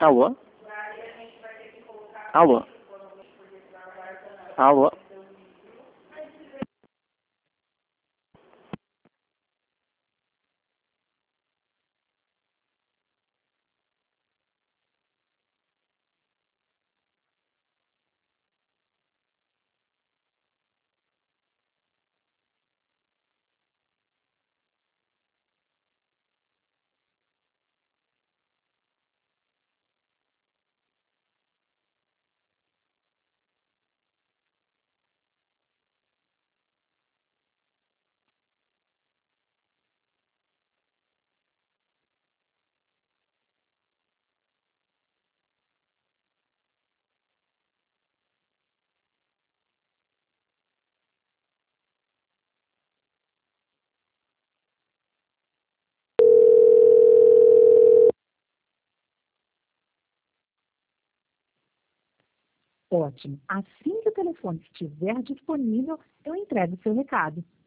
Alô? Alô? Alô? Ótimo. Assim que o telefone estiver disponível, eu entrego o seu recado.